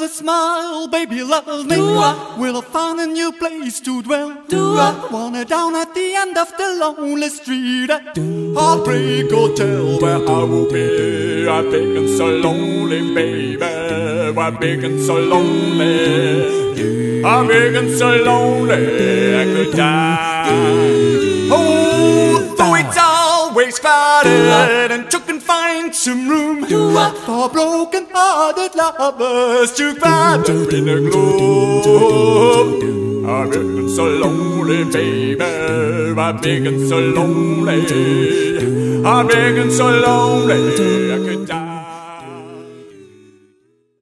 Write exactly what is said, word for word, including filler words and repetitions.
with a smile, baby, love me. Will I find a new place to dwell? Wanna down at the end of the lonely street. Heartbreak Hotel where I will be. I'm being so lonely, baby. I'm being so lonely. I'm being so lonely I could die. Oh, though it's always crowded and you can find some room for broken-hearted lovers to gather in a gloom. I'm being so lonely, baby. I'm being so lonely. I'm being so lonely I could